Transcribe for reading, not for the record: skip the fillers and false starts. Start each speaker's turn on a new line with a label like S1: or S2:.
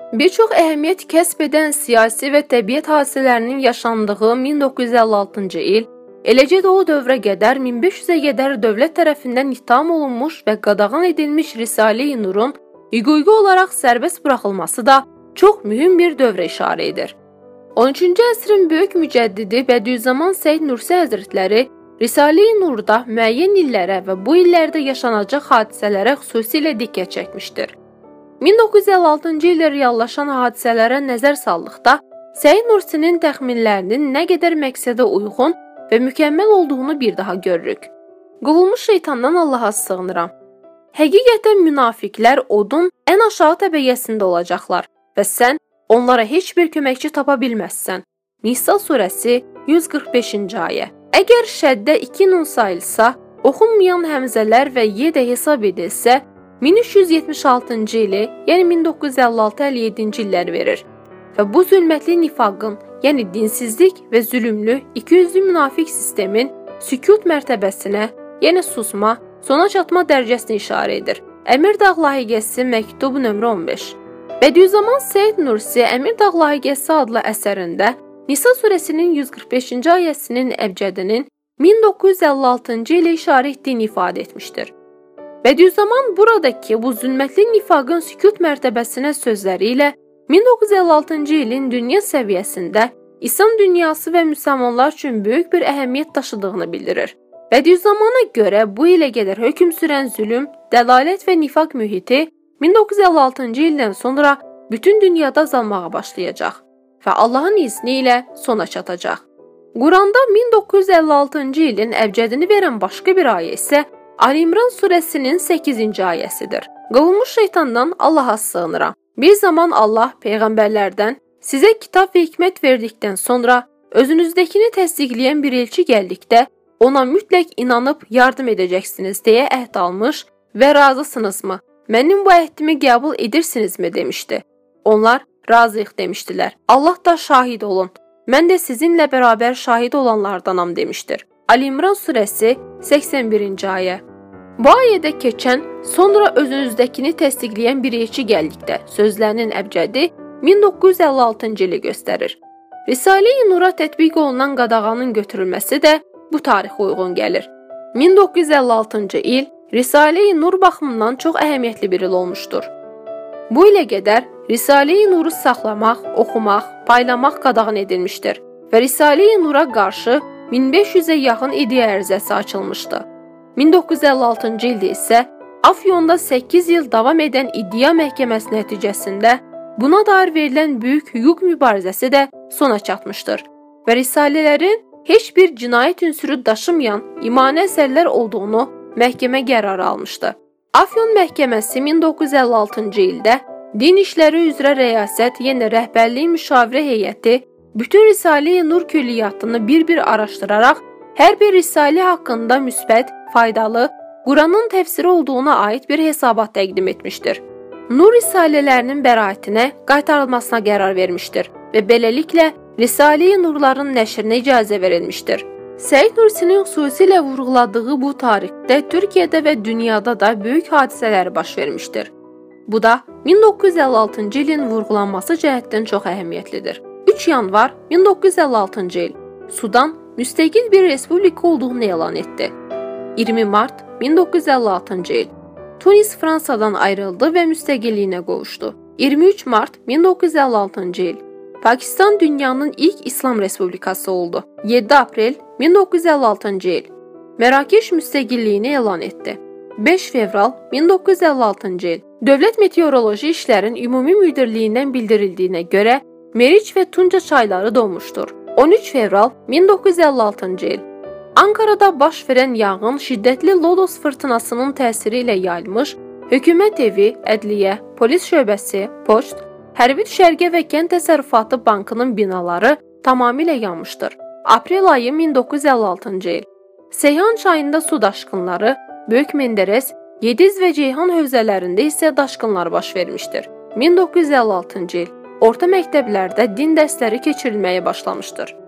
S1: Bir çox əhəmiyyət kəsb edən siyasi və təbiət hadisələrinin yaşandığı 1956-cı il, eləcə də o dövrə qədər 1500-ə qədər dövlət tərəfindən ittiham olunmuş və qadağan edilmiş Risale-i Nurun hüquqi olaraq sərbəst buraxılması da çox mühüm bir dövrə işarə edir. 13-cü əsrin böyük mücəddidi Bədüzzaman Səid Nursi Həzrətləri Risale-i Nurda müəyyən illərə və bu illərdə yaşanacaq hadisələrə xüsusilə diqqət çəkmişdir. 1956-cı ildə reallaşan hadisələrə nəzər saldıqda, Səid Nursinin təxminlərinin nə qədər məqsədə uyğun və mükəmməl olduğunu bir daha görürük. Qovulmuş şeytandan Allaha sığınıram. Həqiqətən münafiqlər odun ən aşağı təbəqəsində olacaqlar və sən onlara heç bir köməkçi tapa bilməzsən. Nisa surəsi 145-ci ayə. Əgər şəddə 2 nun sayılsa, oxunmayan həmzələr və y də hesab edilsə, 1376-cı ili, yəni 1956-57-ci illər verir və bu zülmətli nifaqın, yəni dinsizlik və zülümlü, ikiyüzlü münafiq sistemin sükut mərtəbəsinə, yəni susma, sona çatma dərəcəsini işarə edir. Əmirdağ Lahiqəsi məktub nömrə 15. Bədüzzaman Səid Nursi Əmirdağ Lahiqəsi adlı əsərində Nisa surəsinin 145-ci ayəsinin əbcədinin 1956-cı ilə işarə etdiyini ifadə etmişdir. Bədüzzaman buradakı bu zülmətli nifaqın sükut mərtəbəsinə sözləri ilə 1956-cı ilin dünya səviyyəsində İslam dünyası və müsəlmanlar üçün böyük bir əhəmiyyət daşıdığını bildirir. Bədüzzamana görə bu ilə qədər hökm sürən zülüm, dəlalət və nifaq mühiti 1956-cı ildən sonra bütün dünyada azalmağa başlayacaq və Allahın izni ilə sona çatacaq. Quranda 1956-cı ilin əbcədini verən başqa bir ayə isə Ali İmran surəsinin 8-ci ayəsidir. Qovulmuş şeytandan Allaha sığınıram. Bir zaman Allah peyğəmbərlərdən sizə kitab və hikmət verdikdən sonra özünüzdəkini təsdiqləyən bir elçi gəldikdə ona mütləq inanıb yardım edəcəksiniz deyə əhd almış və razısınızmı? Mənim bu əhdimi qəbul edirsinizmi demişdi. Onlar razıyıq demişdilər. Allah da şahid olun. Mən də sizinlə bərabər şahid olanlardanam demişdir. Ali İmran surəsi 81-ci ayə. Bu ayədə keçən, sonra özünüzdəkini təsdiqləyən bir elçi gəldikdə sözlərinin əbcədi 1956-cı ili göstərir. Risale-i Nura tətbiq olunan qadağanın götürülməsi də bu tarixə uyğun gəlir. 1956-cı il Risale-i Nur baxımından çox əhəmiyyətli bir il olmuşdur. Bu ilə qədər Risale-i Nuru saxlamaq, oxumaq, paylamaq qadağan edilmişdir və Risale-i Nura qarşı 1500-ə yaxın iddia ərizəsi açılmışdı. 1956-cı ildə isə Afyonda 8 il davam edən iddia məhkəməsi nəticəsində buna dair verilən böyük hüquq mübarizəsi də sona çatmışdır və risalələrin heç bir cinayət ünsürü daşımayan imani əsərlər olduğunu məhkəmə qərarı almışdı. Afyon məhkəməsi 1956-cı ildə Din İşləri üzrə Rəyasət, yəni Rəhbərliyin Müşavirə Heyəti bütün Risale-i Nur külliyyatını bir-bir araşdıraraq hər bir risalə haqqında müsbət, faydalı, Quranın təfsiri olduğuna aid bir hesabat təqdim etmişdir. Nur risalələrinin bəraətinə qaytarılmasına qərar vermişdir və beləliklə Risale-i Nurların nəşrinə icazə verilmişdir. Səid Nursinin xüsusilə vurğuladığı bu tarixdə Türkiyədə və dünyada da böyük hadisələr baş vermişdir. Bu da 1956-cı ilin vurğulanması cəhətdən çox əhəmiyyətlidir. 3 yanvar 1956-cı il Sudan müstəqil bir respublika olduğunu elan etdi. 20 mart 1956-cı il Tunis Fransadan ayrıldı və müstəqilliyinə qovuşdu. 23 mart 1956-cı il Pakistan dünyanın ilk İslam respublikası oldu. 7 aprel 1956-cı il Mərakeş müstəqilliyini elan etdi. 5 fevral 1956-cı il Dövlət Meteoroloji İşlərin Ümumi Müdirliyindən bildirildiyinə görə Meriç və Tunca çayları donmuşdur. 13 fevral 1956-cı il Ankarada baş verən yanğın şiddətli Lodos fırtınasının təsiri ilə yayılmış, hökumət evi, ədliyyə, polis şöbəsi, poçt, hərbi düşərgə və kənd təsərrüfatı bankının binaları tamamilə yanmışdır. Aprel ayı 1956-cı il Seyhan çayında su daşqınları, Böyük Menderes, Yediz və Ceyhan hövzələrində isə daşqınlar baş vermişdir. 1956-cı il orta məktəblərdə din dərsləri keçirilməyə başlamışdır.